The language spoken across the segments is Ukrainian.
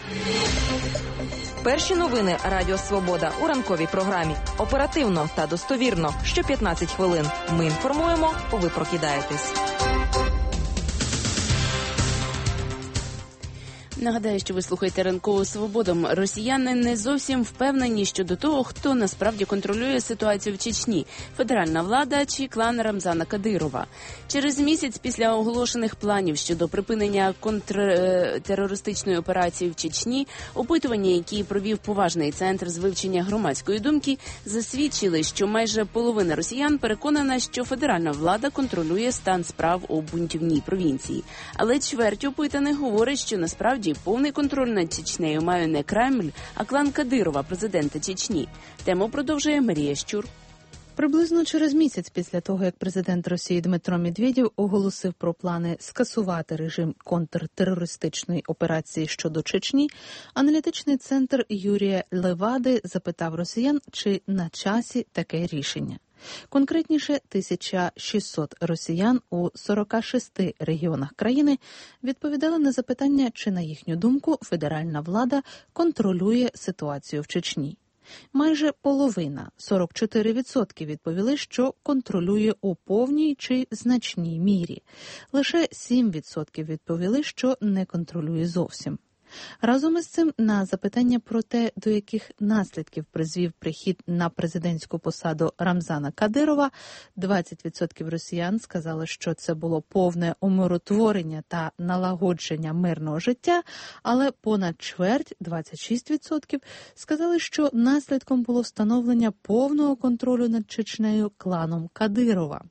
Перші новини Радіо Свобода у ранковій програмі. Оперативно та достовірно. Що 15 хвилин. Ми інформуємо, ви прокидаєтесь. Нагадаю, що ви слухаєте «Ранкову свободу». Росіяни не зовсім впевнені щодо того, хто насправді контролює ситуацію в Чечні – федеральна влада чи клан Рамзана Кадирова. Через місяць після оголошених планів щодо припинення контртерористичної операції в Чечні, опитування, які провів поважний центр з вивчення громадської думки, засвідчили, що майже половина росіян переконана, що федеральна влада контролює стан справ у бунтівній провінції. Але чверть опитаних говорить, що насправді повний контроль над Чечнею має не Кремль, а клан Кадирова, президента Чечні. Тему продовжує Марія Щур. Приблизно через місяць після того, як президент Росії Дмитро Медведєв оголосив про плани скасувати режим контртерористичної операції щодо Чечні, аналітичний центр Юрія Левади запитав росіян, чи на часі таке рішення. Конкретніше, 1600 росіян у 46 регіонах країни відповідали на запитання, чи, на їхню думку, федеральна влада контролює ситуацію в Чечні. Майже половина, 44%, відповіли, що контролює у повній чи значній мірі. Лише 7% відповіли, що не контролює зовсім. Разом із цим на запитання про те, до яких наслідків призвів прихід на президентську посаду Рамзана Кадирова, 20% росіян сказали, що це було повне умиротворення та налагодження мирного життя, але понад чверть, 26%, сказали, що наслідком було встановлення повного контролю над Чечнею кланом Кадирова.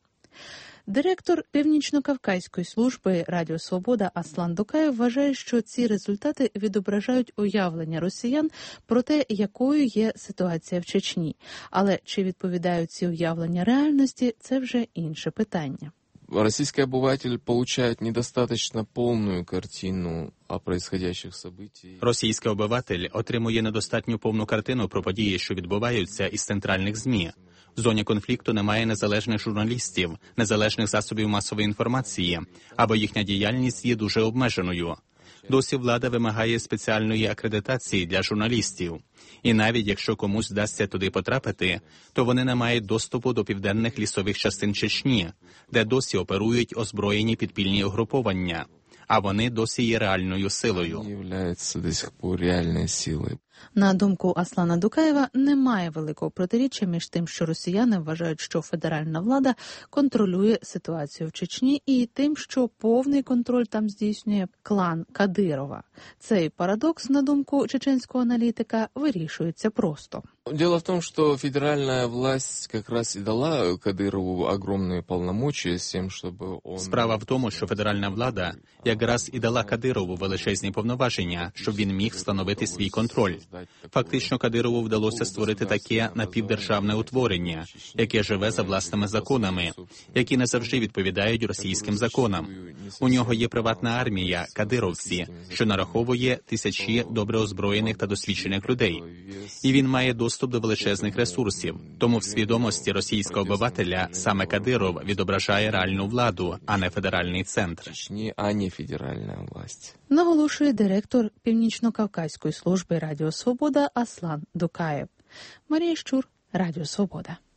Директор Північно-Кавказької служби Радіо Свобода Аслан Дукаєв вважає, що ці результати відображають уявлення росіян про те, якою є ситуація в Чечні. Але чи відповідають ці уявлення реальності – це вже інше питання. Российский обыватель получает недостаточно полную картину о происходящих событиях. Російський обиватель отримує недостатньо повну картину про події, що відбуваються із центральних ЗМІ. В зоні конфлікту немає незалежних журналістів, незалежних засобів масової інформації, або їхня діяльність є дуже обмеженою. Досі влада вимагає спеціальної акредитації для журналістів. І навіть якщо комусь вдасться туди потрапити, то вони не мають доступу до південних лісових частин Чечні, де досі оперують озброєні підпільні угруповання. А вони досі є реальною силою. Вони являються до сих пор реальною силою. На думку Аслана Дукаєва, немає великого протиріччя між тим, що росіяни вважають, що федеральна влада контролює ситуацію в Чечні, і тим, що повний контроль там здійснює клан Кадирова. Цей парадокс, на думку чеченського аналітика, вирішується просто. Дело в том, что федеральная власть как раз и дала Кадырову огромные полномочия с тем, чтобы он... Справа в тому, що федеральна влада якраз і дала Кадирову величезні повноваження, щоб він міг встановити свій контроль. Фактично, Кадирову вдалося створити таке напівдержавне утворення, яке живе за власними законами, які не завжди відповідають російським законам. У нього є приватна армія, кадировці, що нараховує тисячі добре озброєних та досвідчених людей. І він має доступ до величезних ресурсів. Тому в свідомості російського обивателя саме Кадиров відображає реальну владу, а не федеральний центр. А не федеральна власть. Наголошує директор Північно-Кавказької служби Радіо Свобода Аслан Дукаєв. Марія Щур, Радіо Свобода.